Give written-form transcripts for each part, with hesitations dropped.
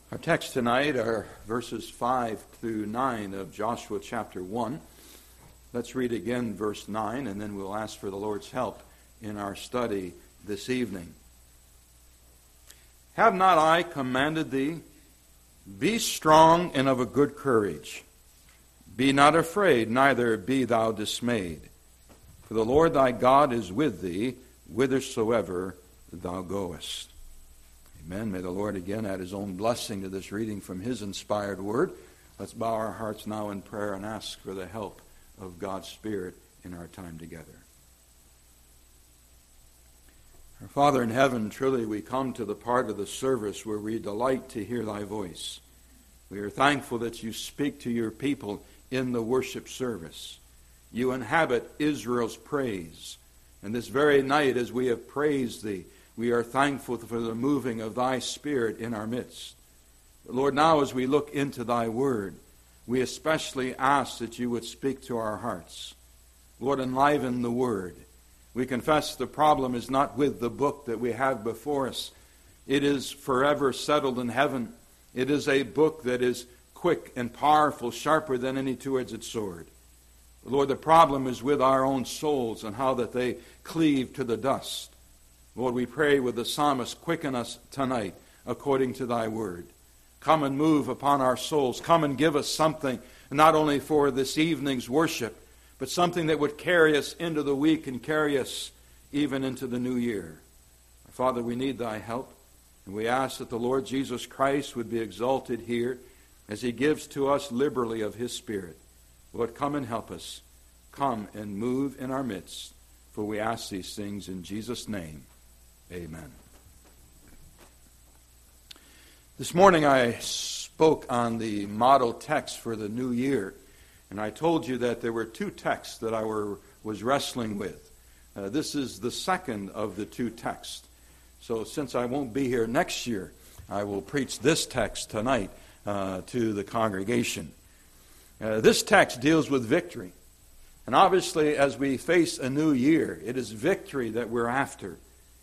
Our text tonight are verses 5 through 9 of Joshua chapter 1. Let's read again verse 9, and then we'll ask for the Lord's help in our study this evening. Have not I commanded thee? Be strong and of a good courage. Be not afraid, neither be thou dismayed. For the Lord thy God is with thee, whithersoever thou goest. Amen. May the Lord again add His own blessing to this reading from His inspired word. Let's bow our hearts now in prayer and ask for the help of God's Spirit in our time together. Our Father in heaven, truly we come to the part of the service where we delight to hear Thy voice. We are thankful that You speak to Your people in the worship service. You inhabit Israel's praise. And this very night, as we have praised Thee, we are thankful for the moving of Thy Spirit in our midst. Lord, now as we look into Thy Word, we especially ask that You would speak to our hearts. Lord, enliven the Word. We confess the problem is not with the book that we have before us. It is forever settled in heaven. It is a book that is quick and powerful, sharper than any two-edged sword. Lord, the problem is with our own souls and how that they cleave to the dust. Lord, we pray with the psalmist, quicken us tonight according to Thy word. Come and move upon our souls. Come and give us something, not only for this evening's worship, but something that would carry us into the week and carry us even into the new year. Father, we need Thy help, and we ask that the Lord Jesus Christ would be exalted here as He gives to us liberally of His Spirit. Lord, come and help us. Come and move in our midst, for we ask these things in Jesus' name. Amen. This morning I spoke on the model text for the new year, and I told you that there were two texts that I was wrestling with. This is the second of the two texts. So since I won't be here next year, I will preach this text tonight to the congregation. This text deals with victory. And obviously, as we face a new year, it is victory that we're after.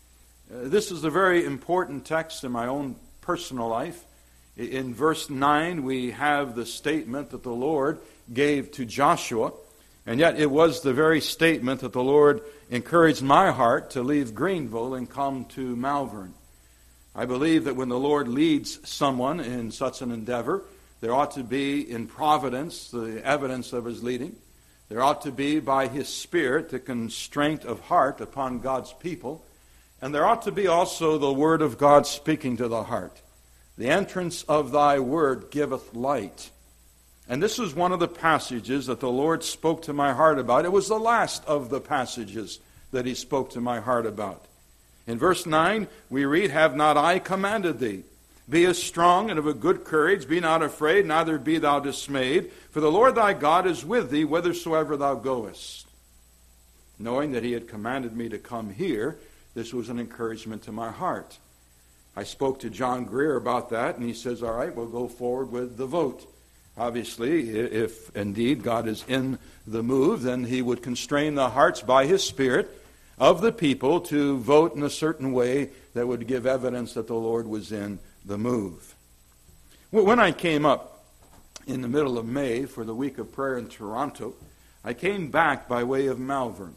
This is a very important text in my own personal life. In verse 9, we have the statement that the Lord gave to Joshua, and yet it was the very statement that the Lord encouraged my heart to leave Greenville and come to Malvern. I believe that when the Lord leads someone in such an endeavor, there ought to be in providence the evidence of His leading. There ought to be by His Spirit the constraint of heart upon God's people. And there ought to be also the Word of God speaking to the heart. The entrance of Thy Word giveth light. And this is one of the passages that the Lord spoke to my heart about. It was the last of the passages that He spoke to my heart about. In verse 9, we read, Have not I commanded thee? Be as strong and of a good courage. Be not afraid, neither be thou dismayed. For the Lord thy God is with thee, whithersoever thou goest. Knowing that He had commanded me to come here, this was an encouragement to my heart. I spoke to John Greer about that, and he says, all right, we'll go forward with the vote. Obviously, if indeed God is in the move, then He would constrain the hearts by His Spirit of the people to vote in a certain way that would give evidence that the Lord was in the move. When I came up in the middle of May for the week of prayer in Toronto, I came back by way of Malvern.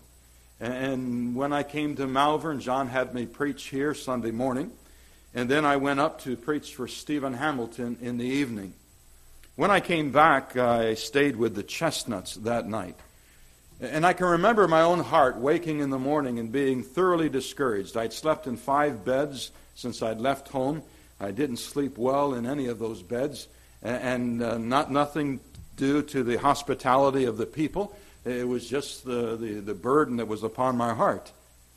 And when I came to Malvern, John had me preach here Sunday morning. And then I went up to preach for Stephen Hamilton in the evening. When I came back, I stayed with the Chestnuts that night. And I can remember my own heart waking in the morning and being thoroughly discouraged. I'd slept in 5 beds since I'd left home. I didn't sleep well in any of those beds. And nothing due to the hospitality of the people. It was just the burden that was upon my heart.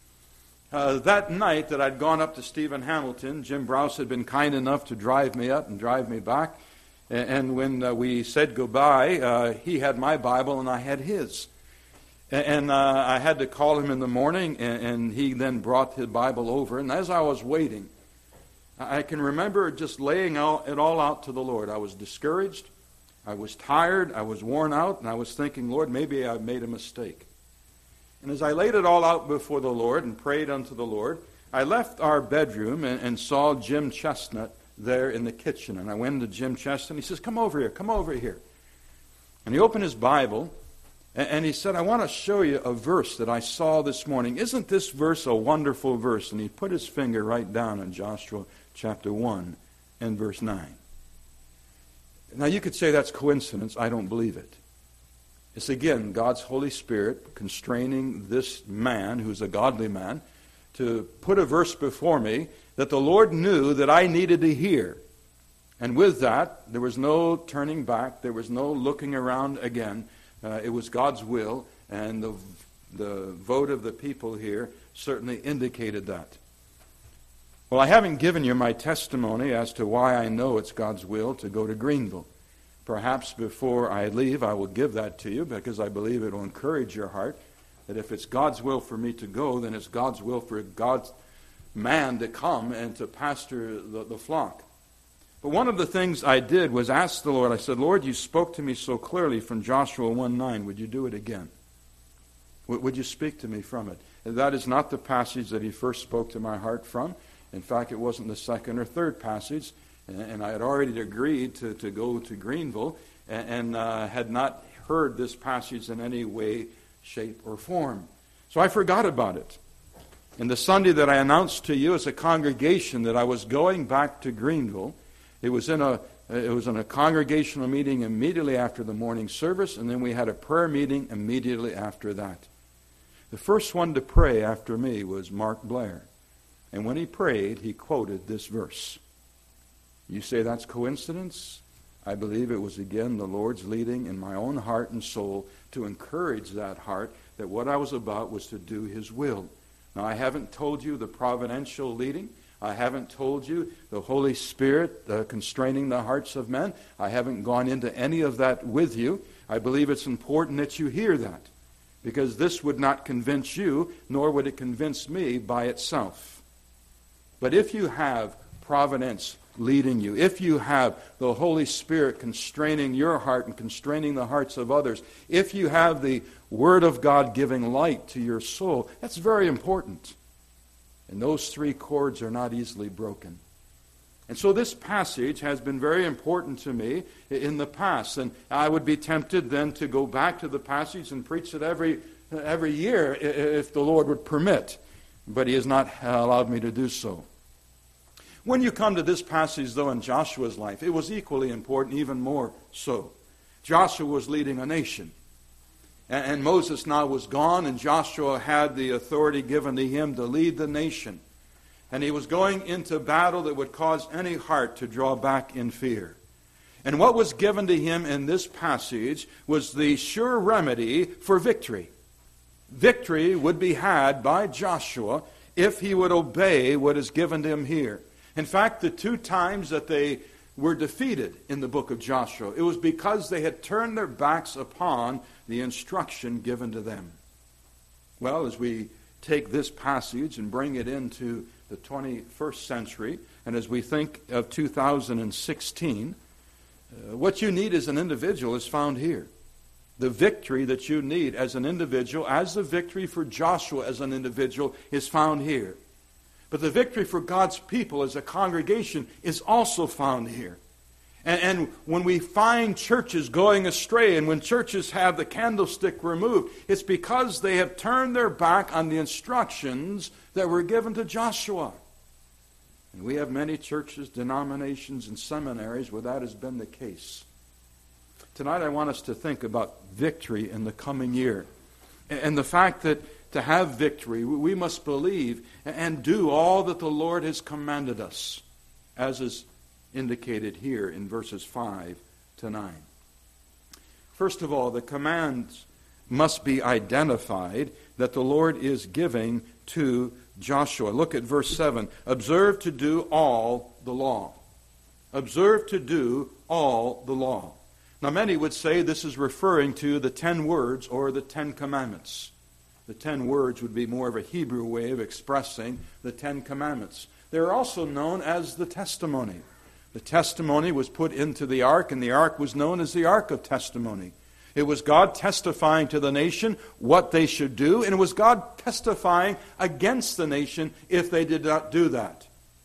That night that I'd gone up to Stephen Hamilton, Jim Browse had been kind enough to drive me up and drive me back. And when we said goodbye, he had my Bible and I had his. And I had to call him in the morning, and he then brought his Bible over. And as I was waiting, I can remember just laying it all out to the Lord. I was discouraged. I was tired, I was worn out, and I was thinking, Lord, maybe I've made a mistake. And as I laid it all out before the Lord and prayed unto the Lord, I left our bedroom and saw Jim Chestnut there in the kitchen. And I went into Jim Cheston. He says, come over here. And he opened his Bible, and he said, I want to show you a verse that I saw this morning. Isn't this verse a wonderful verse? And he put his finger right down in Joshua chapter 1 and verse 9. Now you could say that's coincidence. I don't believe it. It's again God's Holy Spirit constraining this man, who's a godly man, to put a verse before me that the Lord knew that I needed to hear. And with that, there was no turning back. There was no looking around again. It was God's will, and the vote of the people here certainly indicated that. Well, I haven't given you my testimony as to why I know it's God's will to go to Greenville. Perhaps before I leave, I will give that to you because I believe it will encourage your heart that if it's God's will for me to go, then it's God's will for God's man to come and to pastor the flock. But one of the things I did was ask the Lord, I said, Lord, you spoke to me so clearly from Joshua 1:9. Would you do it again? Would you speak to me from it? And that is not the passage that he first spoke to my heart from. In fact, it wasn't the second or third passage. And I had already agreed to go to Greenville and had not heard this passage in any way, shape, or form. So I forgot about it. And the Sunday that I announced to you as a congregation that I was going back to Greenville, it was in a congregational meeting immediately after the morning service, and then we had a prayer meeting immediately after that. The first one to pray after me was Mark Blair. And when he prayed, he quoted this verse. You say that's coincidence? I believe it was again the Lord's leading in my own heart and soul to encourage that heart that what I was about was to do His will. Now, I haven't told you the providential leading. I haven't told you the Holy Spirit constraining the hearts of men. I haven't gone into any of that with you. I believe it's important that you hear that, because this would not convince you, nor would it convince me by itself. But if you have providence leading you, if you have the Holy Spirit constraining your heart and constraining the hearts of others, if you have the Word of God giving light to your soul, that's very important. And those three chords are not easily broken. And so this passage has been very important to me in the past. And I would be tempted then to go back to the passage and preach it every year if the Lord would permit. But He has not allowed me to do so. When you come to this passage, though, in Joshua's life, it was equally important, even more so. Joshua was leading a nation. And Moses now was gone, and Joshua had the authority given to him to lead the nation. And he was going into battle that would cause any heart to draw back in fear. And what was given to him in this passage was the sure remedy for victory. Victory would be had by Joshua if he would obey what is given to him here. In fact, the two times that they were defeated in the book of Joshua, it was because they had turned their backs upon the instruction given to them. Well, as we take this passage and bring it into the 21st century, and as we think of 2016, what you need as an individual is found here. The victory that you need as an individual, as the victory for Joshua as an individual, is found here. But the victory for God's people as a congregation is also found here. And when we find churches going astray, and when churches have the candlestick removed, it's because they have turned their back on the instructions that were given to Joshua. And we have many churches, denominations, and seminaries where that has been the case. Tonight I want us to think about victory in the coming year. And the fact that to have victory, we must believe and do all that the Lord has commanded us, as is indicated here in verses 5 to 9. First of all, the commands must be identified that the Lord is giving to Joshua. Look at verse 7. Observe to do all the law. Observe to do all the law. Now, many would say this is referring to the 10 words or the 10 commandments. The 10 words would be more of a Hebrew way of expressing the 10 commandments. They're also known as the testimony. The testimony was put into the ark, and the ark was known as the Ark of Testimony. It was God testifying to the nation what they should do, and it was God testifying against the nation if they did not do that.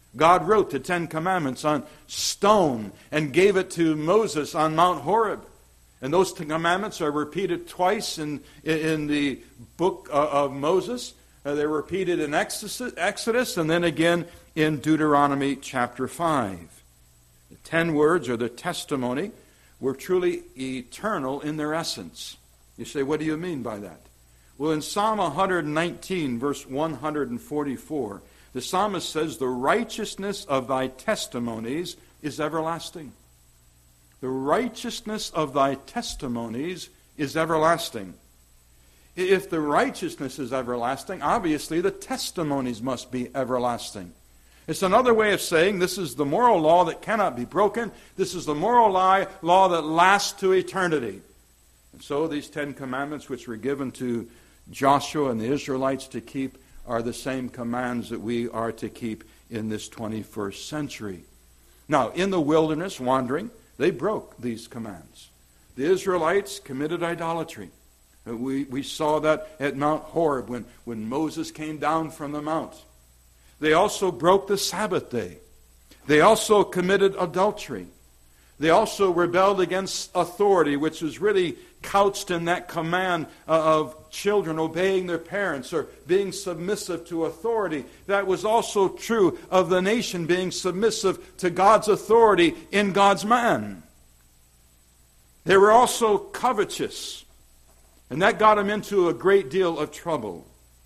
God wrote the Ten Commandments on stone and gave it to Moses on Mount Horeb. And those Ten Commandments are repeated twice in the book of Moses. They're repeated in Exodus and then again in Deuteronomy chapter 5. The 10 words, or the testimony, were truly eternal in their essence. You say, what do you mean by that? Well, in Psalm 119, verse 144, the psalmist says, the righteousness of thy testimonies is everlasting. The righteousness of thy testimonies is everlasting. If the righteousness is everlasting, obviously the testimonies must be everlasting. It's another way of saying this is the moral law that cannot be broken. This is the moral law that lasts to eternity. And so these 10 commandments which were given to Joshua and the Israelites to keep are the same commands that we are to keep in this 21st century. Now, in the wilderness wandering, they broke these commands. The Israelites committed idolatry. We saw that at Mount Horeb when Moses came down from the mount. They also broke the Sabbath day. They also committed adultery. They also rebelled against authority, which was really couched in that command of children obeying their parents or being submissive to authority. That was also true of the nation being submissive to God's authority in God's man. They were also covetous, and that got them into a great deal of trouble.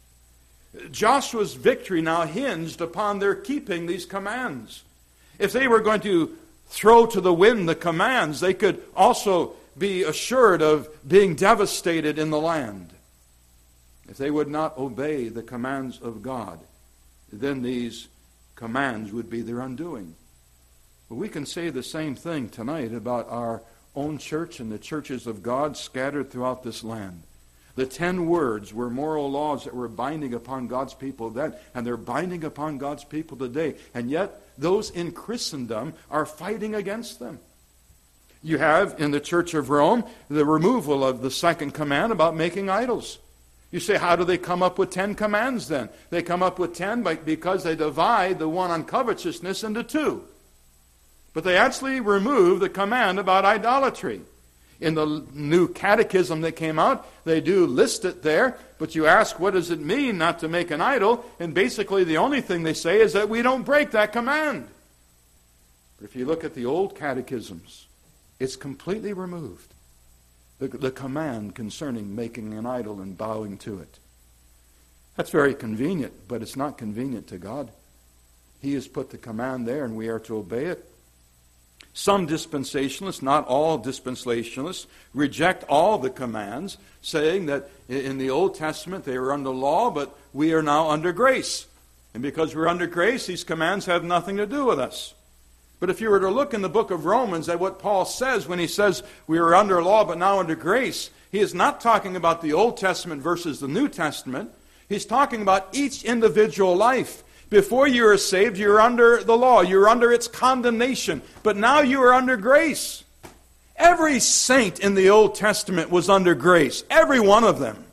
Joshua's victory now hinged upon their keeping these commands. If they were going to throw to the wind the commands, they could also be assured of being devastated in the land. If they would not obey the commands of God, then these commands would be their undoing. But we can say the same thing tonight about our own church and the churches of God scattered throughout this land. The 10 words were moral laws that were binding upon God's people then, and they're binding upon God's people today. And yet, those in Christendom are fighting against them. You have, in the Church of Rome, the removal of the second command about making idols. You say, how do they come up with 10 commands then? They come up with 10 because they divide the one on covetousness into 2. But they actually remove the command about idolatry. In the new catechism that came out, they do list it there, but you ask, what does it mean not to make an idol? And basically the only thing they say is that we don't break that command. But if you look at the old catechisms, it's completely removed. The command concerning making an idol and bowing to it. That's very convenient, but it's not convenient to God. He has put the command there and we are to obey it. Some dispensationalists, not all dispensationalists, reject all the commands, saying that in the Old Testament they were under law, but we are now under grace. And because we're under grace, these commands have nothing to do with us. But if you were to look in the book of Romans at what Paul says when he says we are under law but now under grace, he is not talking about the Old Testament versus the New Testament. He's talking about each individual life. Before you are saved, you're under the law. You're under its condemnation. But now you are under grace. Every saint in the Old Testament was under grace. Every one of them.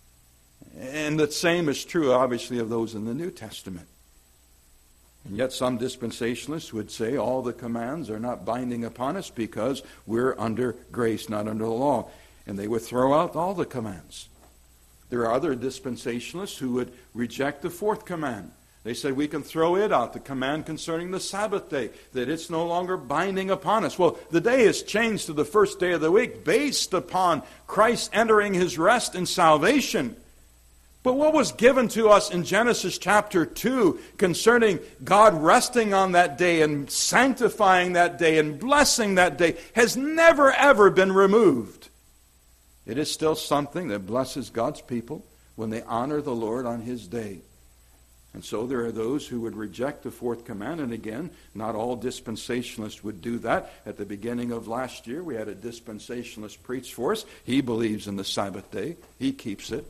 And the same is true, obviously, of those in the New Testament. And yet some dispensationalists would say all the commands are not binding upon us because we're under grace, not under the law. And they would throw out all the commands. There are other dispensationalists who would reject the fourth command. They said we can throw it out, the command concerning the Sabbath day, that it's no longer binding upon us. Well, the day is changed to the first day of the week based upon Christ entering his rest and salvation. But what was given to us in Genesis chapter 2 concerning God resting on that day and sanctifying that day and blessing that day has never ever been removed. It is still something that blesses God's people when they honor the Lord on his day. And so there are those who would reject the fourth command. And again, not all dispensationalists would do that. At the beginning of last year, we had a dispensationalist preach for us. He believes in the Sabbath day. He keeps it.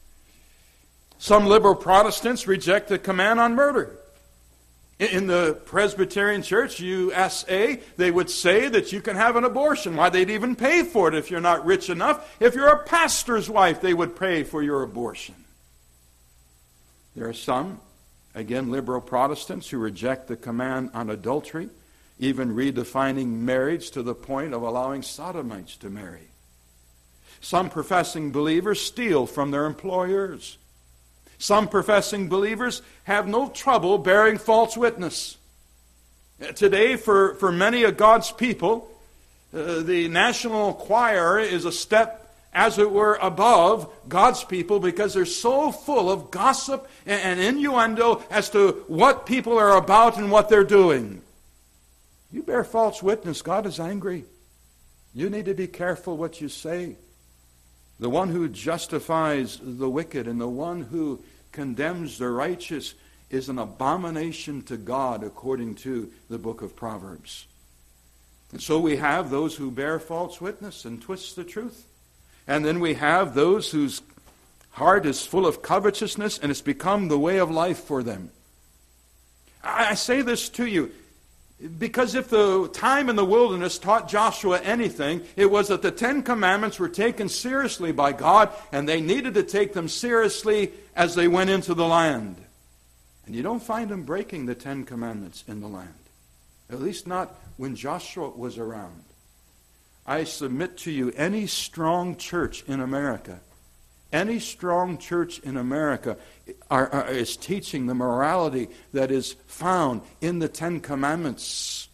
Some liberal Protestants reject the command on murder. In the Presbyterian Church, USA, they would say that you can have an abortion. Why, they'd even pay for it if you're not rich enough. If you're a pastor's wife, they would pay for your abortion. There are some Again, liberal Protestants who reject the command on adultery, even redefining marriage to the point of allowing sodomites to marry. Some professing believers steal from their employers. Some professing believers have no trouble bearing false witness. Today, for many of God's people, the national choir is a step, as it were, above God's people because they're so full of gossip and innuendo as to what people are about and what they're doing. You bear false witness, God is angry. You need to be careful what you say. The one who justifies the wicked and the one who condemns the righteous is an abomination to God, according to the book of Proverbs. And so we have those who bear false witness and twist the truth. And then we have those whose heart is full of covetousness and it's become the way of life for them. I say this to you because if the time in the wilderness taught Joshua anything, it was that the Ten Commandments were taken seriously by God, and they needed to take them seriously as they went into the land. And you don't find them breaking the Ten Commandments in the land. At least not when Joshua was around. I submit to you, any strong church in America is teaching the morality that is found in the Ten Commandments.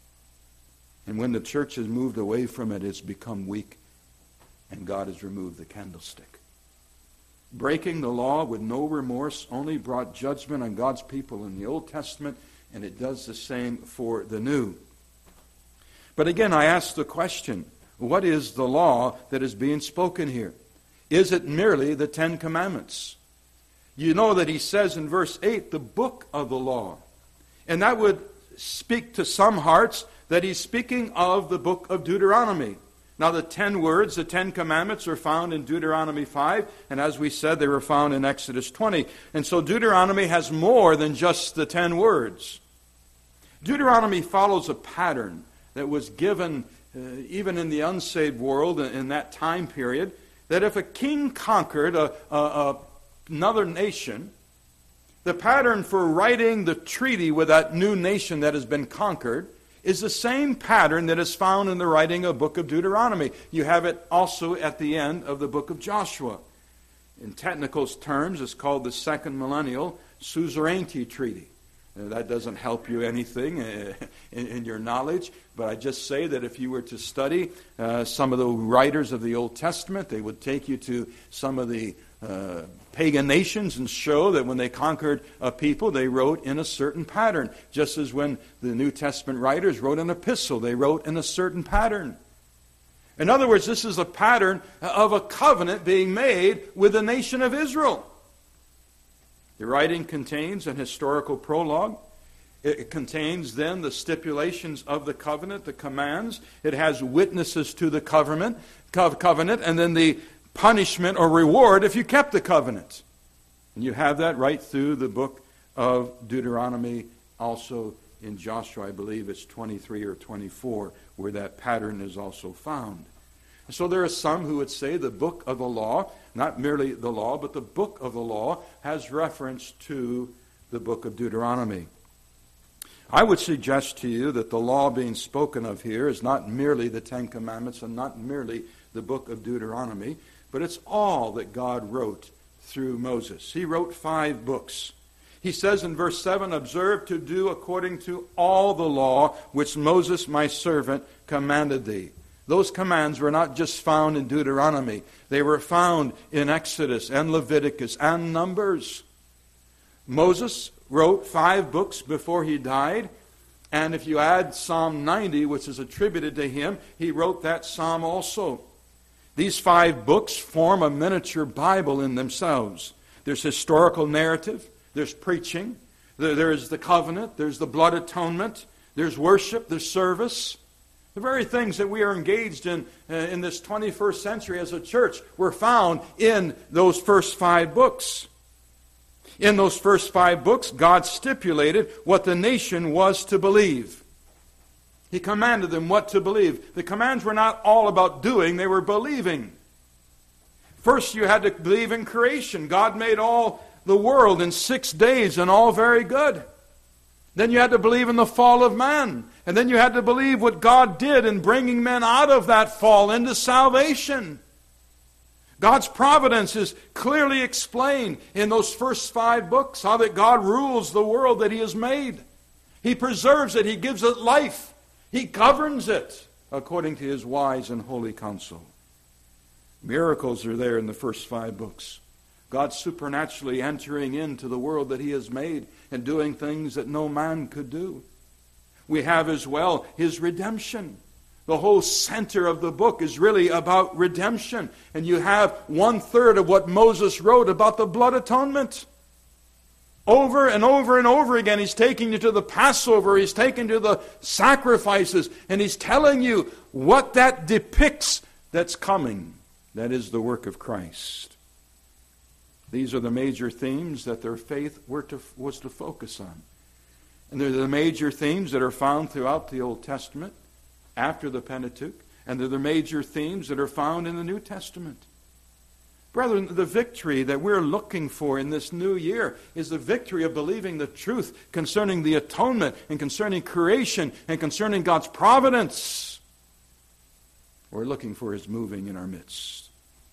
And when the church has moved away from it, it's become weak, and God has removed the candlestick. Breaking the law with no remorse only brought judgment on God's people in the Old Testament, and it does the same for the New. But again, I ask the question, what is the law that is being spoken here? Is it merely the Ten Commandments? You know that he says in verse 8, the book of the law. And that would speak to some hearts that he's speaking of the book of Deuteronomy. Now the 10 words, the 10 Commandments, are found in Deuteronomy 5, and as we said, they were found in Exodus 20. And so Deuteronomy has more than just the 10 words. Deuteronomy follows a pattern that was given even in the unsaved world in that time period, that if a king conquered another nation, the pattern for writing the treaty with that new nation that has been conquered is the same pattern that is found in the writing of the book of Deuteronomy. You have it also at the end of the book of Joshua. In technical terms, it's called the Second Millennial Suzerainty Treaty. That doesn't help you anything in your knowledge, but I just say that if you were to study some of the writers of the Old Testament, they would take you to some of the pagan nations and show that when they conquered a people, they wrote in a certain pattern. Just as when the New Testament writers wrote an epistle, they wrote in a certain pattern. In other words, this is a pattern of a covenant being made with the nation of Israel. The writing contains an historical prologue. It contains then the stipulations of the covenant, the commands. It has witnesses to the covenant, and then the punishment or reward if you kept the covenant. And you have that right through the book of Deuteronomy, also in Joshua, I believe it's 23 or 24, where that pattern is also found. So there are some who would say the book of the law, not merely the law, but the book of the law has reference to the book of Deuteronomy. I would suggest to you that the law being spoken of here is not merely the Ten Commandments and not merely the book of Deuteronomy, but it's all that God wrote through Moses. He wrote 5 books. He says in verse 7, observe to do according to all the law which Moses my servant commanded thee. Those commands were not just found in Deuteronomy. They were found in Exodus and Leviticus and Numbers. Moses wrote 5 books before he died. And if you add Psalm 90, which is attributed to him, he wrote that psalm also. These 5 books form a miniature Bible in themselves. There's historical narrative. There's preaching. There's the covenant. There's the blood atonement. There's worship. There's service. The very things that we are engaged in this 21st century as a church were found in those first 5 books. In those first 5 books, God stipulated what the nation was to believe. He commanded them what to believe. The commands were not all about doing, they were believing. First, you had to believe in creation. God made all the world in 6 days, and all very good. Then you had to believe in the fall of man. And then you had to believe what God did in bringing men out of that fall into salvation. God's providence is clearly explained in those first 5 books, how that God rules the world that He has made. He preserves it. He gives it life. He governs it according to His wise and holy counsel. Miracles are there in the first 5 books. God supernaturally entering into the world that He has made and doing things that no man could do. We have as well His redemption. The whole center of the book is really about redemption. And you have 1/3 of what Moses wrote about the blood atonement. Over and over and over again, he's taking you to the Passover, he's taking you to the sacrifices, and he's telling you what that depicts that's coming. That is the work of Christ. These are the major themes that their faith was to focus on. And they're the major themes that are found throughout the Old Testament, after the Pentateuch, and they're the major themes that are found in the New Testament. Brethren, the victory that we're looking for in this new year is the victory of believing the truth concerning the atonement and concerning creation and concerning God's providence. We're looking for His moving in our midst.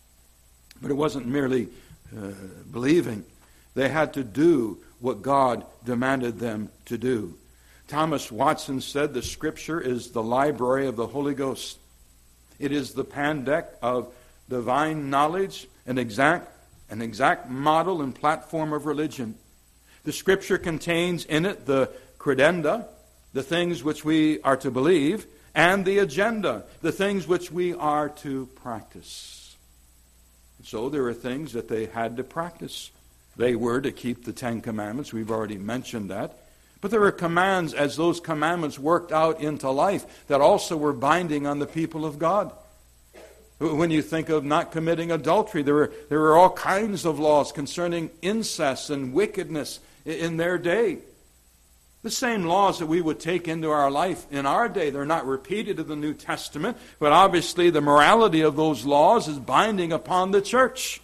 But it wasn't merely believing. They had to do what God demanded them to do. Thomas Watson said the Scripture is the library of the Holy Ghost. It is the Pandect of divine knowledge, an exact model and platform of religion. The Scripture contains in it the credenda, the things which we are to believe, and the agenda, the things which we are to practice. So there are things that they had to practice. They were to keep the 10 Commandments. We've already mentioned that. But there were commands as those commandments worked out into life that also were binding on the people of God. When you think of not committing adultery, there were all kinds of laws concerning incest and wickedness in their day. The same laws that we would take into our life in our day, they're not repeated in the New Testament, but obviously the morality of those laws is binding upon the church.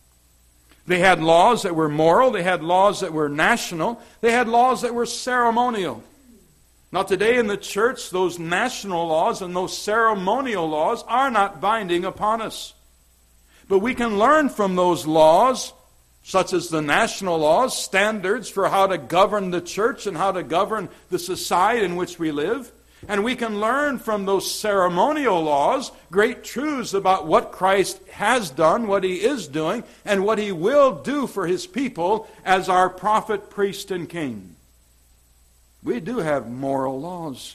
They had laws that were moral, they had laws that were national, they had laws that were ceremonial. Now today in the church, those national laws and those ceremonial laws are not binding upon us. But we can learn from those laws, such as the national laws, standards for how to govern the church and how to govern the society in which we live. And we can learn from those ceremonial laws great truths about what Christ has done, what He is doing, and what He will do for His people as our prophet, priest, and king. We do have moral laws.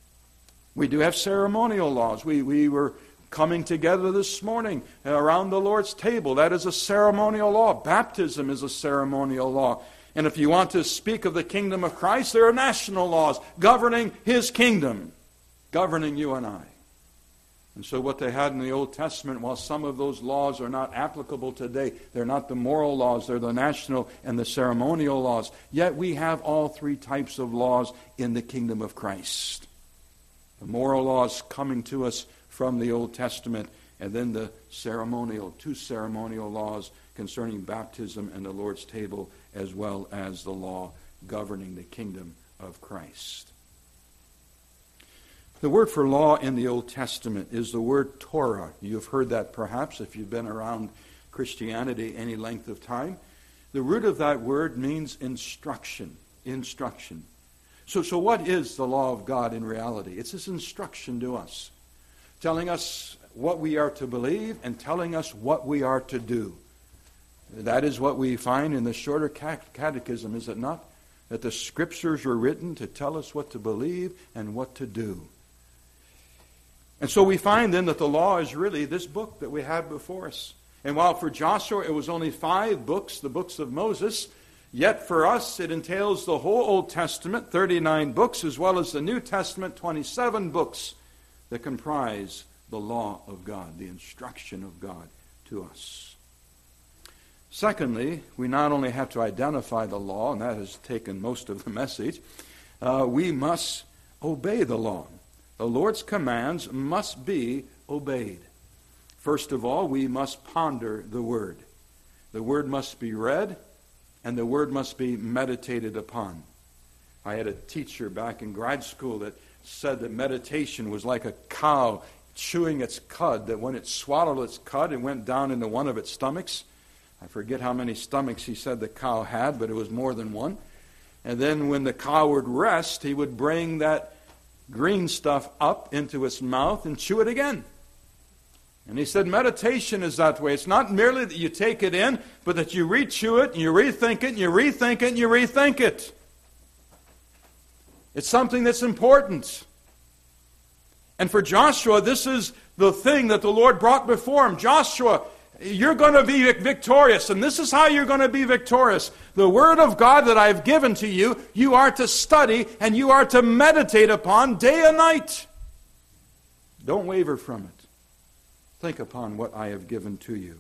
We do have ceremonial laws. We were coming together this morning around the Lord's table. That is a ceremonial law. Baptism is a ceremonial law. And if you want to speak of the kingdom of Christ, there are national laws governing His kingdom, governing you and I. And so what they had in the Old Testament, while some of those laws are not applicable today, they're not the moral laws, they're the national and the ceremonial laws. Yet we have all 3 types of laws in the kingdom of Christ. The moral laws coming to us from the Old Testament, and then the 2 ceremonial laws concerning baptism and the Lord's table, as well as the law governing the kingdom of Christ. The word for law in the Old Testament is the word Torah. You've heard that perhaps if you've been around Christianity any length of time. The root of that word means instruction. Instruction. So what is the law of God in reality? It's His instruction to us, telling us what we are to believe and telling us what we are to do. That is what we find in the shorter catechism, is it not? That the Scriptures were written to tell us what to believe and what to do. And so we find then that the law is really this book that we have before us. And while for Joshua it was only 5 books, the books of Moses, yet for us it entails the whole Old Testament, 39 books, as well as the New Testament, 27 books that comprise the law of God, the instruction of God to us. Secondly, we not only have to identify the law, and that has taken most of the message, we must obey the law. The Lord's commands must be obeyed. First of all, we must ponder the Word. The Word must be read, and the Word must be meditated upon. I had a teacher back in grad school that said that meditation was like a cow chewing its cud, that when it swallowed its cud, it went down into one of its stomachs. I forget how many stomachs he said the cow had, but it was more than one. And then when the cow would rest, he would bring that green stuff up into its mouth and chew it again. And he said meditation is that way. It's not merely that you take it in, but that you re-chew it, and you rethink it, and you rethink it, and you rethink it. It's something that's important. And for Joshua, this is the thing that the Lord brought before him. Joshua, you're going to be victorious, and this is how you're going to be victorious. The Word of God that I've given to you, you are to study and you are to meditate upon day and night. Don't waver from it. Think upon what I have given to you.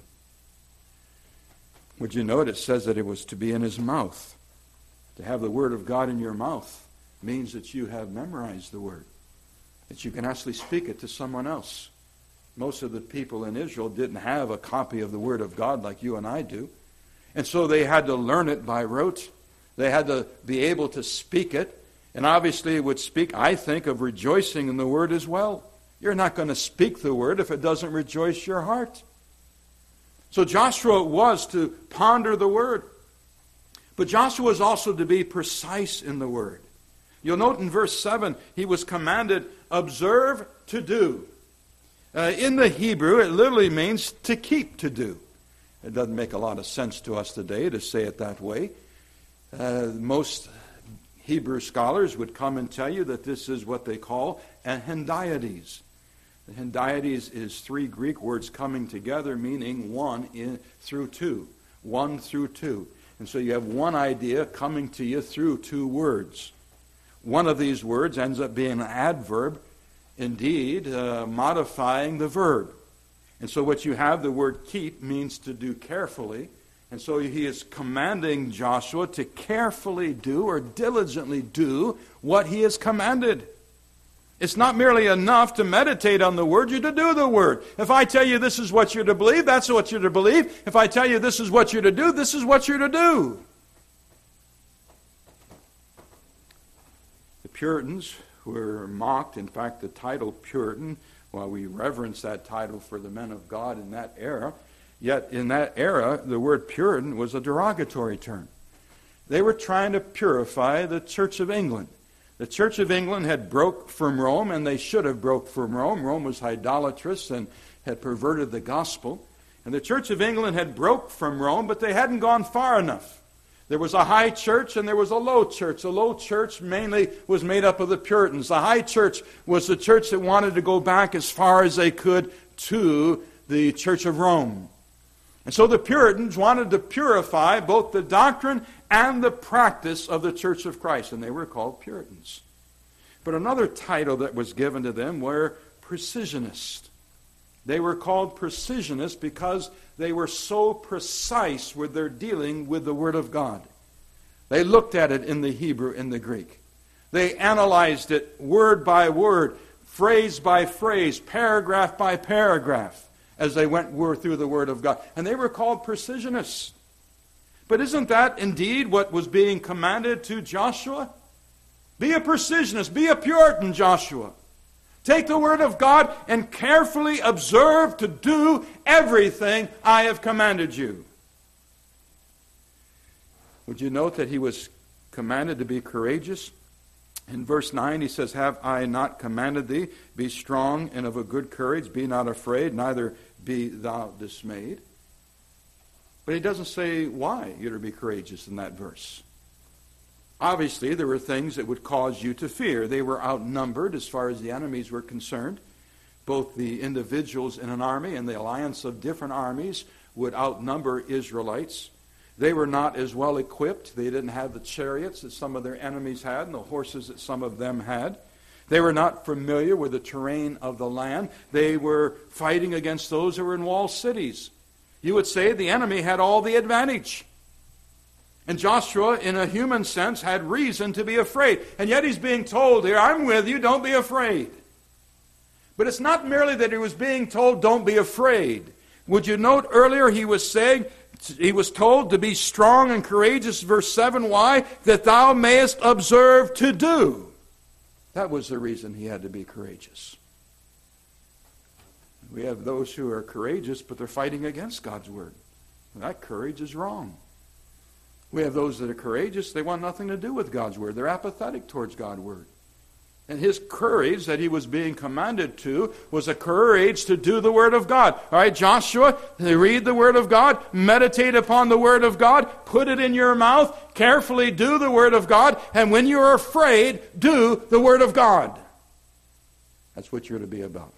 Would you note it says that it was to be in his mouth. To have the Word of God in your mouth means that you have memorized the Word, that you can actually speak it to someone else. Most of the people in Israel didn't have a copy of the Word of God like you and I do. And so they had to learn it by rote. They had to be able to speak it. And obviously it would speak, I think, of rejoicing in the Word as well. You're not going to speak the Word if it doesn't rejoice your heart. So Joshua was to ponder the Word. But Joshua was also to be precise in the Word. You'll note in verse 7, he was commanded, observe to do. In the Hebrew, it literally means to keep to do. It doesn't make a lot of sense to us today to say it that way. Most Hebrew scholars would come and tell you that this is what they call a hendiades. The hendiades is three Greek words coming together, meaning one through two. One through two. And so you have one idea coming to you through two words. One of these words ends up being an adverb, indeed, modifying the verb. And so what you have, the word keep, means to do carefully. And so he is commanding Joshua to carefully do or diligently do what he has commanded. It's not merely enough to meditate on the Word, you're to do the Word. If I tell you this is what you're to believe, that's what you're to believe. If I tell you this is what you're to do, this is what you're to do. The Puritans were mocked. In fact, the title Puritan, while we reverence that title for the men of God in that era, yet in that era, the word Puritan was a derogatory term. They were trying to purify the Church of England. The Church of England had broke from Rome, and they should have broke from Rome. Rome was idolatrous and had perverted the gospel. And the Church of England had broke from Rome, but they hadn't gone far enough. There was a high church and there was a low church. The low church mainly was made up of the Puritans. The high church was the church that wanted to go back as far as they could to the Church of Rome. And so the Puritans wanted to purify both the doctrine and the practice of the Church of Christ, and they were called Puritans. But another title that was given to them were precisionists. They were called precisionists because they were so precise with their dealing with the Word of God. They looked at it in the Hebrew and the Greek. They analyzed it word by word, phrase by phrase, paragraph by paragraph, as they went through the Word of God. And they were called precisionists. But isn't that indeed what was being commanded to Joshua? Be a precisionist, be a Puritan, Joshua. Take the Word of God and carefully observe to do everything I have commanded you. Would you note that he was commanded to be courageous? In verse 9 he says, have I not commanded thee, be strong and of a good courage, be not afraid, neither be thou dismayed. But he doesn't say why you're to be courageous in that verse. Obviously, there were things that would cause you to fear. They were outnumbered as far as the enemies were concerned. Both the individuals in an army and the alliance of different armies would outnumber Israelites. They were not as well equipped. They didn't have the chariots that some of their enemies had and the horses that some of them had. They were not familiar with the terrain of the land. They were fighting against those who were in walled cities. You would say the enemy had all the advantage. And Joshua, in a human sense, had reason to be afraid. And yet he's being told here, I'm with you, don't be afraid. But it's not merely that he was being told, don't be afraid. Would you note earlier he was saying He was told to be strong and courageous, verse 7. Why? That thou mayest observe to do. That was the reason he had to be courageous. We have those who are courageous, but they're fighting against God's word. That courage is wrong. We have those that are courageous, they want nothing to do with God's word. They're apathetic towards God's word. And his courage that he was being commanded to was a courage to do the Word of God. All right, Joshua, read the Word of God, meditate upon the Word of God, put it in your mouth, carefully do the Word of God, and when you're afraid, do the Word of God. That's what you're to be about.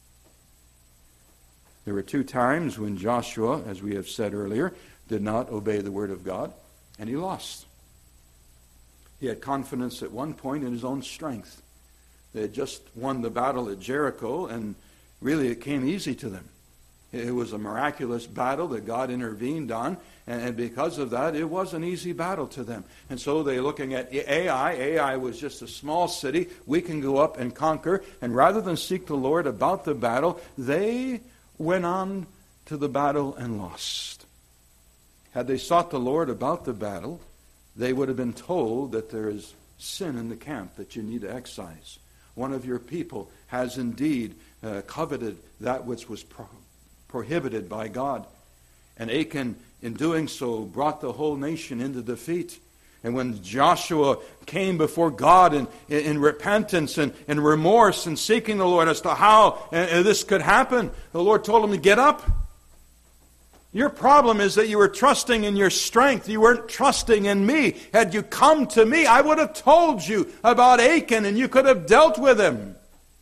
There were 2 times when Joshua, as we have said earlier, did not obey the Word of God, and he lost. He had confidence at one point in his own strength. They had just won the battle at Jericho, and really it came easy to them. It was a miraculous battle that God intervened on, and because of that, it was an easy battle to them. And so they're looking at Ai. Ai was just a small city. We can go up and conquer. And rather than seek the Lord about the battle, they went on to the battle and lost. Had they sought the Lord about the battle, they would have been told that there is sin in the camp that you need to excise. One of your people has indeed coveted that which was prohibited by God. And Achan, in doing so, brought the whole nation into defeat. And when Joshua came before God in repentance and remorse and seeking the Lord as to how this could happen, the Lord told him to get up. Your problem is that you were trusting in your strength. You weren't trusting in me. Had you come to me, I would have told you about Achan and you could have dealt with him.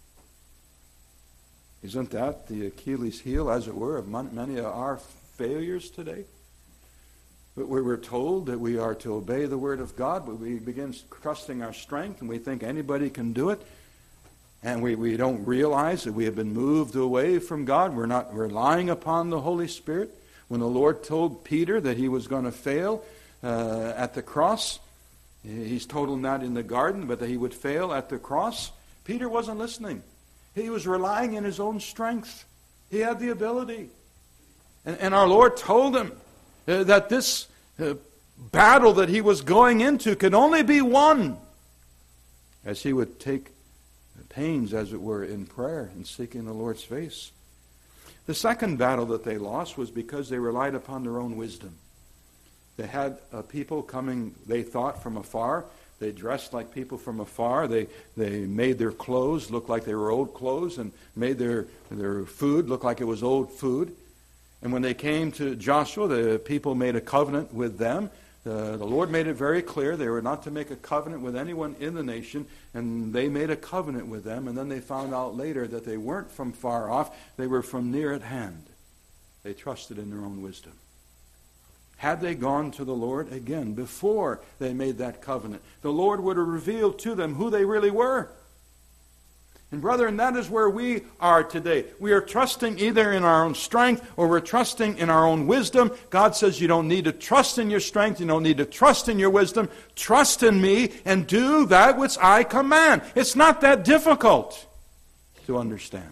Isn't that the Achilles heel, as it were, of many of our failures today? But we were told that we are to obey the Word of God, but we begin trusting our strength and we think anybody can do it. And we don't realize that we have been moved away from God. We're not relying upon the Holy Spirit. When the Lord told Peter that he was going to fail at the cross, he's told him that in the garden, but that he would fail at the cross. Peter wasn't listening. He was relying in his own strength. He had the ability. And our Lord told him that this battle that he was going into could only be won as he would take pains, as it were, in prayer and seeking the Lord's face. The second battle that they lost was because they relied upon their own wisdom. They had people coming, they thought, from afar. They dressed like people from afar. They made their clothes look like they were old clothes and made their food look like it was old food. And when they came to Joshua, the people made a covenant with them. The Lord made it very clear they were not to make a covenant with anyone in the nation, and they made a covenant with them, and then they found out later that they weren't from far off, they were from near at hand. They trusted in their own wisdom. Had they gone to the Lord again before they made that covenant, the Lord would have revealed to them who they really were. And brethren, that is where we are today. We are trusting either in our own strength or we're trusting in our own wisdom. God says you don't need to trust in your strength. You don't need to trust in your wisdom. Trust in me and do that which I command. It's not that difficult to understand.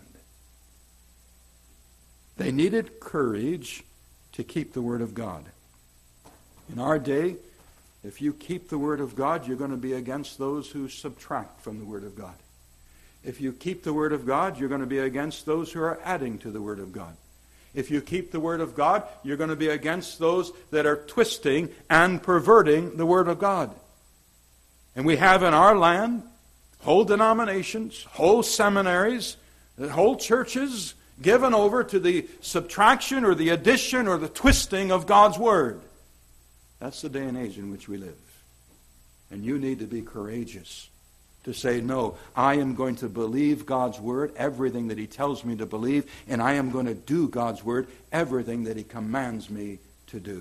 They needed courage to keep the Word of God. In our day, if you keep the Word of God, you're going to be against those who subtract from the Word of God. If you keep the Word of God, you're going to be against those who are adding to the Word of God. If you keep the Word of God, you're going to be against those that are twisting and perverting the Word of God. And we have in our land whole denominations, whole seminaries, whole churches given over to the subtraction or the addition or the twisting of God's Word. That's the day and age in which we live. And you need to be courageous to say, no, I am going to believe God's Word, everything that He tells me to believe, and I am going to do God's Word, everything that He commands me to do.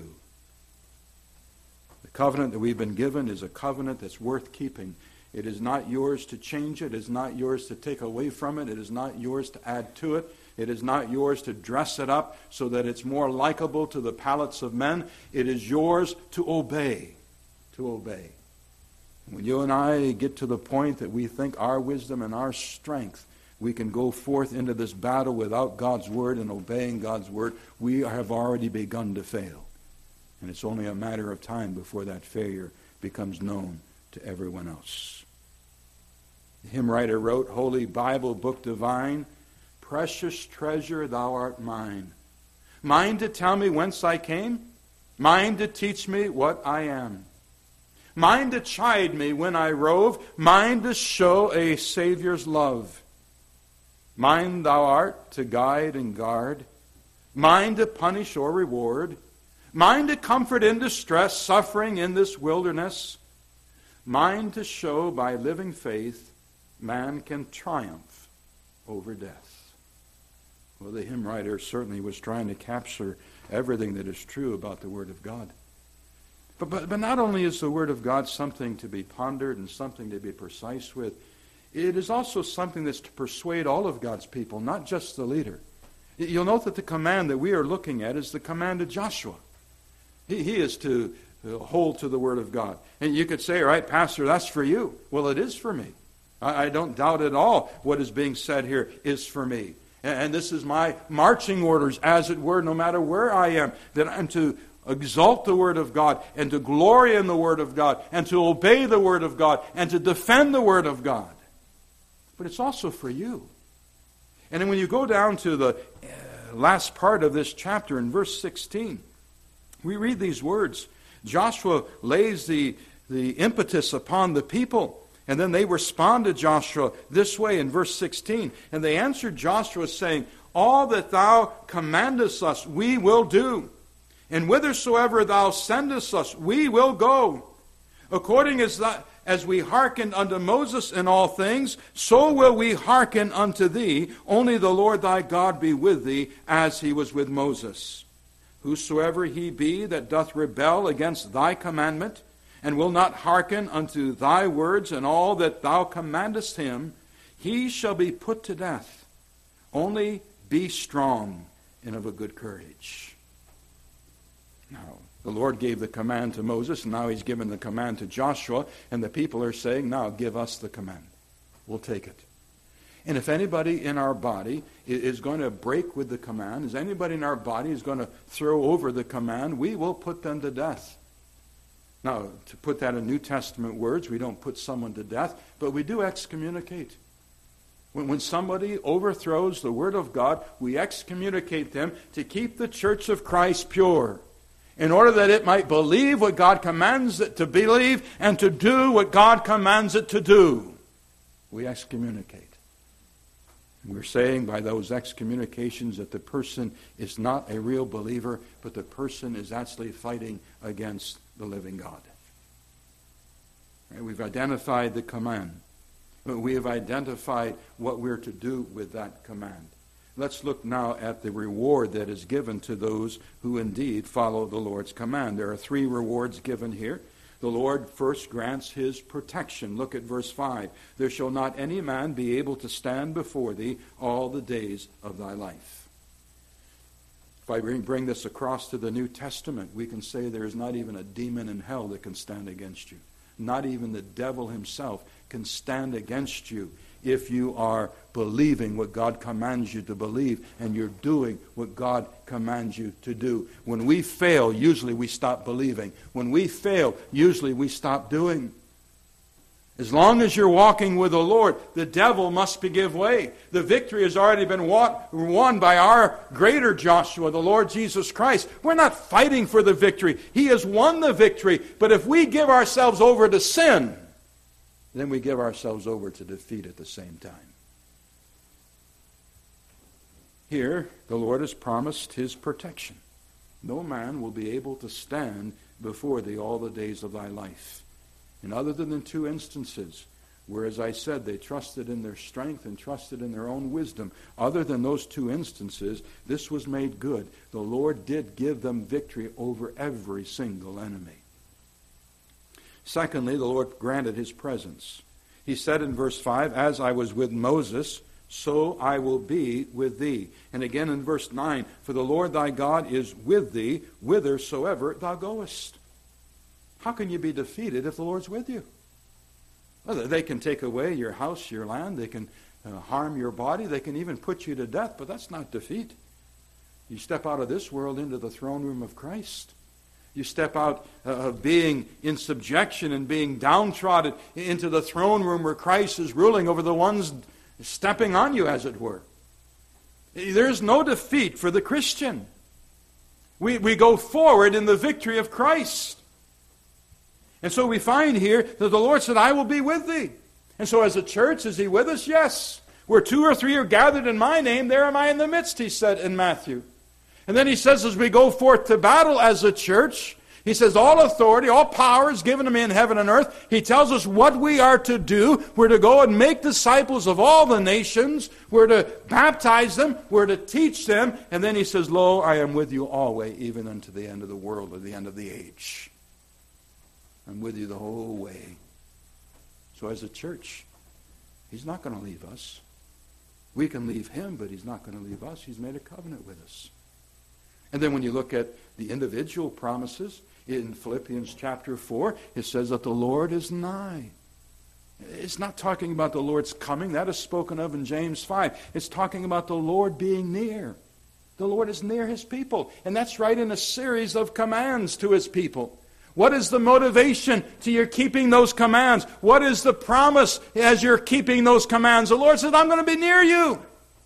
The covenant that we've been given is a covenant that's worth keeping. It is not yours to change it. It is not yours to take away from it. It is not yours to add to it. It is not yours to dress it up so that it's more likable to the palates of men. It is yours to obey. To obey. When you and I get to the point that we think our wisdom and our strength, we can go forth into this battle without God's Word and obeying God's Word, we have already begun to fail. And it's only a matter of time before that failure becomes known to everyone else. The hymn writer wrote, Holy Bible, book divine, precious treasure, thou art mine. Mine to tell me whence I came, mine to teach me what I am. Mine to chide me when I rove, mine to show a Savior's love. Mine thou art to guide and guard, mine to punish or reward, mine to comfort in distress, suffering in this wilderness, mine to show by living faith man can triumph over death. Well, the hymn writer certainly was trying to capture everything that is true about the Word of God. But not only is the Word of God something to be pondered and something to be precise with, it is also something that's to persuade all of God's people, not just the leader. You'll note that the command that we are looking at is the command of Joshua. He is to hold to the Word of God. And you could say, all right, Pastor, that's for you. Well, it is for me. I don't doubt at all what is being said here is for me. And this is my marching orders, as it were, no matter where I am, that I'm to exalt the Word of God and to glory in the Word of God and to obey the Word of God and to defend the Word of God. But it's also for you. And then when you go down to the last part of this chapter in verse 16, we read these words. Joshua lays the impetus upon the people, and then they respond to Joshua this way in verse 16. And they answered Joshua, saying, All that thou commandest us, we will do. And whithersoever thou sendest us, we will go. According as we hearkened unto Moses in all things, so will we hearken unto thee. Only the Lord thy God be with thee, as he was with Moses. Whosoever he be that doth rebel against thy commandment, and will not hearken unto thy words and all that thou commandest him, he shall be put to death. Only be strong and of a good courage. Now, the Lord gave the command to Moses, and now he's given the command to Joshua, and the people are saying, now give us the command. We'll take it. And if anybody in our body is going to break with the command, if anybody in our body is going to throw over the command, we will put them to death. Now, to put that in New Testament words, we don't put someone to death, but we do excommunicate. When somebody overthrows the Word of God, we excommunicate them to keep the church of Christ pure, in order that it might believe what God commands it to believe and to do what God commands it to do. We excommunicate. We're saying by those excommunications that the person is not a real believer, but the person is actually fighting against the living God. Right? We've identified the command. We have identified what we're to do with that command. Let's look now at the reward that is given to those who indeed follow the Lord's command. There are 3 rewards given here. The Lord first grants his protection. Look at verse 5. There shall not any man be able to stand before thee all the days of thy life. If I bring this across to the New Testament, we can say there is not even a demon in hell that can stand against you. Not even the devil himself can stand against you if you are believing what God commands you to believe and you're doing what God commands you to do. When we fail, usually we stop believing. When we fail, usually we stop doing. As long as you're walking with the Lord, the devil must give way. The victory has already been won by our greater Joshua, the Lord Jesus Christ. We're not fighting for the victory. He has won the victory. But if we give ourselves over to sin, then we give ourselves over to defeat at the same time. Here, the Lord has promised his protection. No man will be able to stand before thee all the days of thy life. And other than the 2 instances, where, as I said, they trusted in their strength and trusted in their own wisdom, other than those 2 instances, this was made good. The Lord did give them victory over every single enemy. Secondly, the Lord granted his presence. He said in verse 5, As I was with Moses, so I will be with thee. And again in verse 9, For the Lord thy God is with thee, whithersoever thou goest. How can you be defeated if the Lord's with you? Well, they can take away your house, your land. They can harm your body. They can even put you to death, but that's not defeat. You step out of this world into the throne room of Christ. You step out of being in subjection and being downtrodden into the throne room where Christ is ruling over the ones stepping on you, as it were. There's no defeat for the Christian. We go forward in the victory of Christ. And so we find here that the Lord said, I will be with thee. And so as a church, is He with us? Yes. Where 2 or 3 are gathered in my name, there am I in the midst, He said in Matthew. And then He says, as we go forth to battle as a church, He says, all authority, all power is given to me in heaven and earth. He tells us what we are to do. We're to go and make disciples of all the nations. We're to baptize them. We're to teach them. And then He says, lo, I am with you always, even unto the end of the world, or the end of the age. I'm with you the whole way. So as a church, He's not going to leave us. We can leave Him, but He's not going to leave us. He's made a covenant with us. And then when you look at the individual promises, in Philippians chapter 4, it says that the Lord is nigh. It's not talking about the Lord's coming. That is spoken of in James 5. It's talking about the Lord being near. The Lord is near His people. And that's right in a series of commands to His people. What is the motivation to your keeping those commands? What is the promise as you're keeping those commands? The Lord says, I'm going to be near you.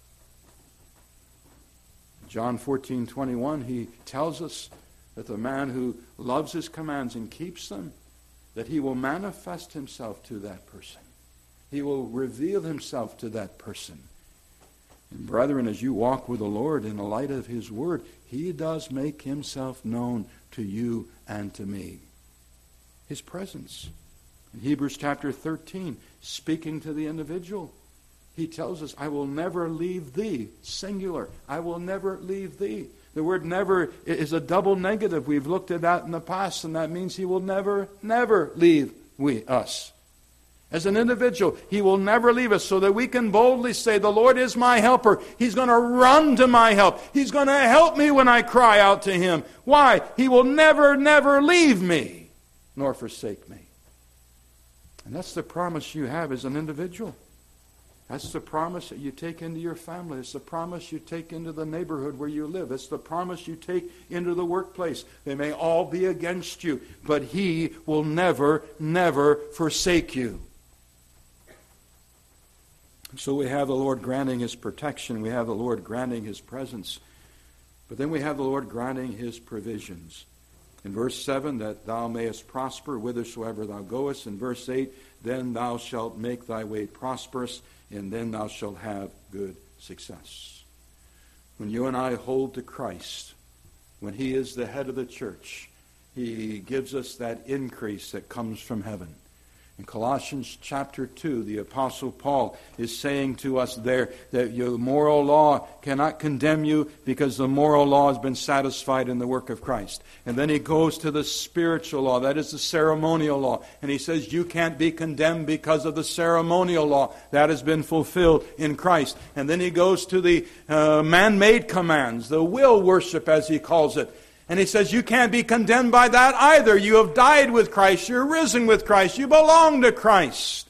John 14:21, He tells us that the man who loves His commands and keeps them, that He will manifest Himself to that person. He will reveal Himself to that person. And brethren, as you walk with the Lord in the light of His Word, He does make Himself known to you and to me. His presence. In Hebrews chapter 13, speaking to the individual, He tells us, I will never leave thee. Singular. I will never leave thee. The word never is a double negative. We've looked at that in the past, and that means He will never, never leave us. As an individual, He will never leave us, so that we can boldly say, the Lord is my helper. He's going to run to my help. He's going to help me when I cry out to Him. Why? He will never, never leave me, nor forsake me. And that's the promise you have as an individual. That's the promise that you take into your family. It's the promise you take into the neighborhood where you live. It's the promise you take into the workplace. They may all be against you, but He will never, never forsake you. So we have the Lord granting His protection. We have the Lord granting His presence. But then we have the Lord granting His provisions. In verse 7, that thou mayest prosper whithersoever thou goest. In verse 8, then thou shalt make thy way prosperous, and then thou shalt have good success. When you and I hold to Christ, when He is the head of the church, He gives us that increase that comes from heaven. In Colossians chapter 2, the Apostle Paul is saying to us there that your moral law cannot condemn you because the moral law has been satisfied in the work of Christ. And then he goes to the spiritual law, that is the ceremonial law. And he says you can't be condemned because of the ceremonial law. That has been fulfilled in Christ. And then he goes to the man-made commands, the will worship as he calls it. And he says, you can't be condemned by that either. You have died with Christ. You're risen with Christ. You belong to Christ.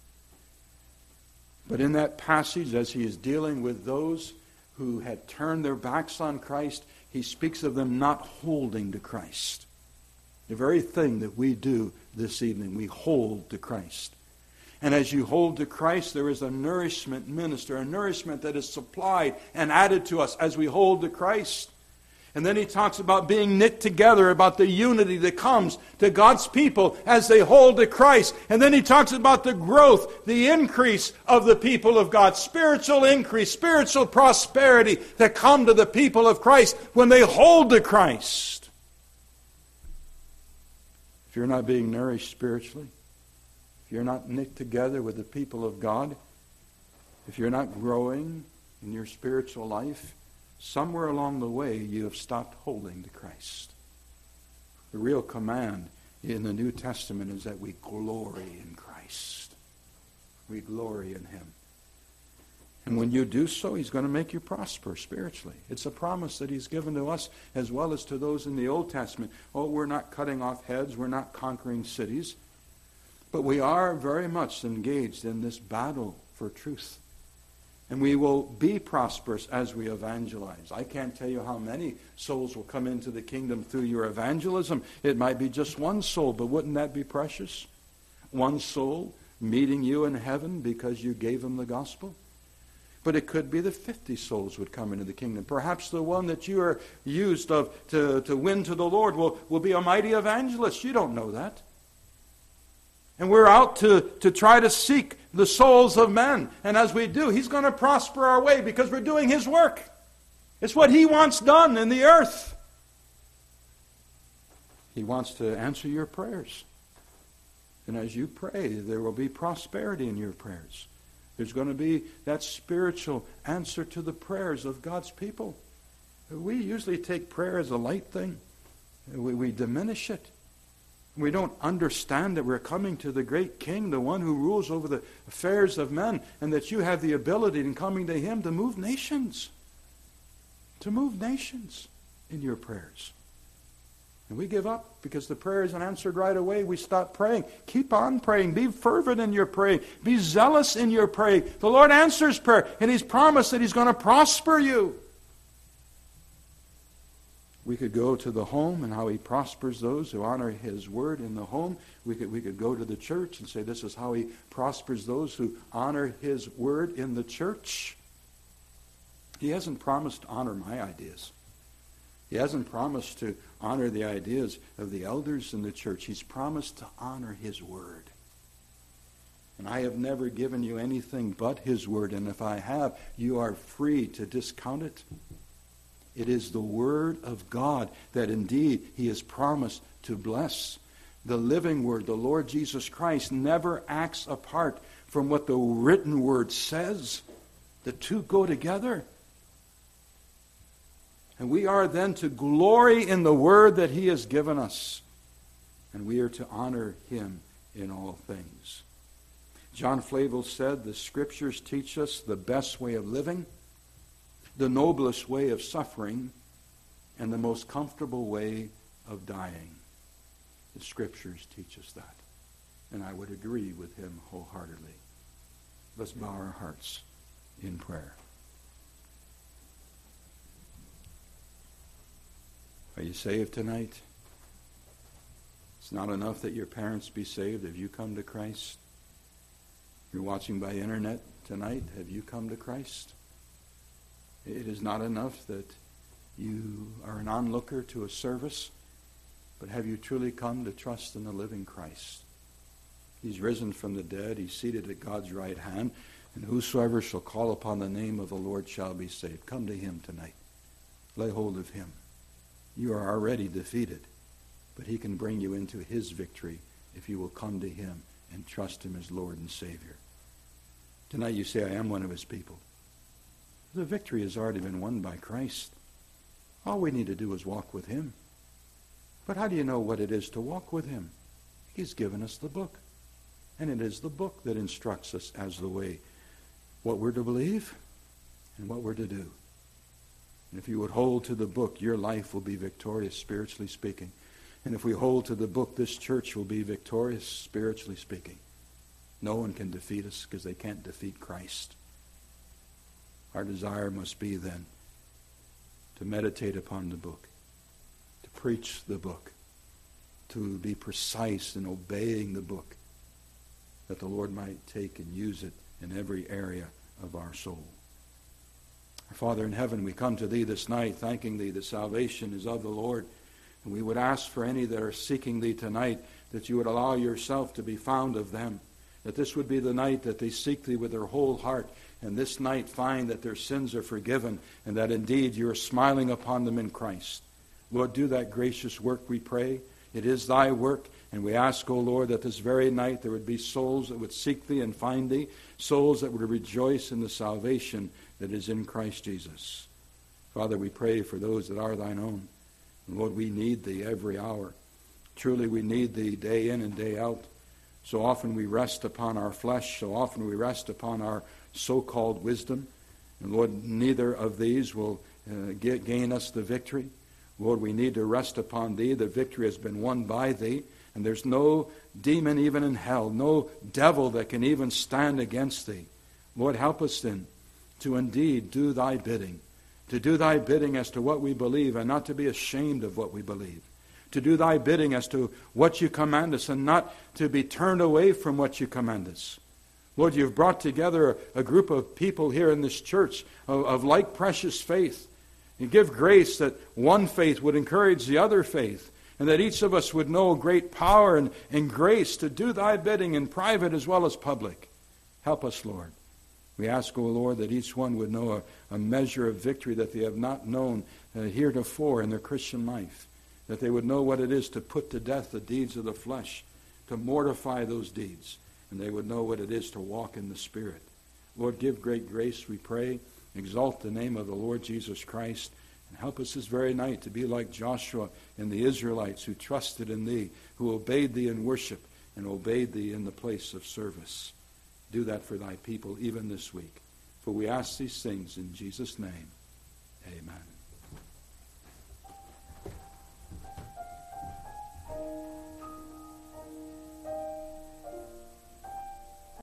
But in that passage, as he is dealing with those who had turned their backs on Christ, he speaks of them not holding to Christ. The very thing that we do this evening, we hold to Christ. And as you hold to Christ, there is a nourishment minister, a nourishment that is supplied and added to us as we hold to Christ. And then he talks about being knit together, about the unity that comes to God's people as they hold to Christ. And then he talks about the growth, the increase of the people of God, spiritual increase, spiritual prosperity that come to the people of Christ when they hold to Christ. If you're not being nourished spiritually, if you're not knit together with the people of God, if you're not growing in your spiritual life, somewhere along the way, you have stopped holding to Christ. The real command in the New Testament is that we glory in Christ. We glory in Him. And when you do so, He's going to make you prosper spiritually. It's a promise that He's given to us as well as to those in the Old Testament. Oh, we're not cutting off heads. We're not conquering cities. But we are very much engaged in this battle for truth. And we will be prosperous as we evangelize. I can't tell you how many souls will come into the kingdom through your evangelism. It might be just one soul, but wouldn't that be precious? One soul meeting you in heaven because you gave him the gospel. But it could be that 50 souls would come into the kingdom. Perhaps the one that you are used to win to the Lord will be a mighty evangelist. You don't know that. And we're out to try to seek the souls of men. And as we do, he's going to prosper our way because we're doing his work. It's what he wants done in the earth. He wants to answer your prayers. And as you pray, there will be prosperity in your prayers. There's going to be that spiritual answer to the prayers of God's people. We usually take prayer as a light thing. We diminish it. We don't understand that we're coming to the great King, the one who rules over the affairs of men, and that you have the ability in coming to him to move nations. To move nations in your prayers. And we give up because the prayer isn't answered right away. We stop praying. Keep on praying. Be fervent in your praying. Be zealous in your praying. The Lord answers prayer, and he's promised that he's going to prosper you. We could go to the home and how he prospers those who honor his word in the home. We could go to the church and say this is how he prospers those who honor his word in the church. He hasn't promised to honor my ideas. He hasn't promised to honor the ideas of the elders in the church. He's promised to honor his word. And I have never given you anything but his word. And if I have, you are free to discount it. It is the word of God that indeed he has promised to bless. The living word, the Lord Jesus Christ, never acts apart from what the written word says. The two go together. And we are then to glory in the word that he has given us. And we are to honor him in all things. John Flavel said, the scriptures teach us the best way of living, the noblest way of suffering, and the most comfortable way of dying. The scriptures teach us that. And I would agree with him wholeheartedly. Let's bow our hearts in prayer. Are you saved tonight? It's not enough that your parents be saved. Have you come to Christ? You're watching by internet tonight. Have you come to Christ? It is not enough that you are an onlooker to a service, but have you truly come to trust in the living Christ? He's risen from the dead. He's seated at God's right hand. And whosoever shall call upon the name of the Lord shall be saved. Come to him tonight. Lay hold of him. You are already defeated, but he can bring you into his victory if you will come to him and trust him as Lord and Savior. Tonight you say, I am one of his people. The victory has already been won by Christ. All we need to do is walk with him. But how do you know what it is to walk with him? He's given us the book. And it is the book that instructs us as the way, what we're to believe and what we're to do. And if you would hold to the book, your life will be victorious, spiritually speaking. And if we hold to the book, this church will be victorious, spiritually speaking. No one can defeat us because they can't defeat Christ. Our desire must be then to meditate upon the book, to preach the book, to be precise in obeying the book, that the Lord might take and use it in every area of our soul. Our Father in heaven, we come to thee this night, thanking thee that salvation is of the Lord. And we would ask for any that are seeking thee tonight, that you would allow yourself to be found of them, that this would be the night that they seek thee with their whole heart, and this night find that their sins are forgiven, and that indeed you are smiling upon them in Christ. Lord, do that gracious work, we pray. It is thy work, and we ask, O Lord, that this very night there would be souls that would seek thee and find thee, souls that would rejoice in the salvation that is in Christ Jesus. Father, we pray for those that are thine own. And Lord, we need thee every hour. Truly we need thee day in and day out. So often we rest upon our flesh. So often we rest upon our so-called wisdom. And Lord, neither of these will gain us the victory. Lord, we need to rest upon thee. The victory has been won by thee. And there's no demon even in hell, no devil that can even stand against thee. Lord, help us then to indeed do thy bidding, to do thy bidding as to what we believe and not to be ashamed of what we believe, to do thy bidding as to what you command us and not to be turned away from what you command us. Lord, you've brought together a group of people here in this church of like precious faith. And give grace that one faith would encourage the other faith, and that each of us would know great power and grace to do thy bidding in private as well as public. Help us, Lord. We ask, O Lord, that each one would know a measure of victory that they have not known heretofore in their Christian life, that they would know what it is to put to death the deeds of the flesh, to mortify those deeds, and they would know what it is to walk in the Spirit. Lord, give great grace, we pray. Exalt the name of the Lord Jesus Christ, and help us this very night to be like Joshua and the Israelites who trusted in thee, who obeyed thee in worship and obeyed thee in the place of service. Do that for thy people even this week. For we ask these things in Jesus' name. Amen.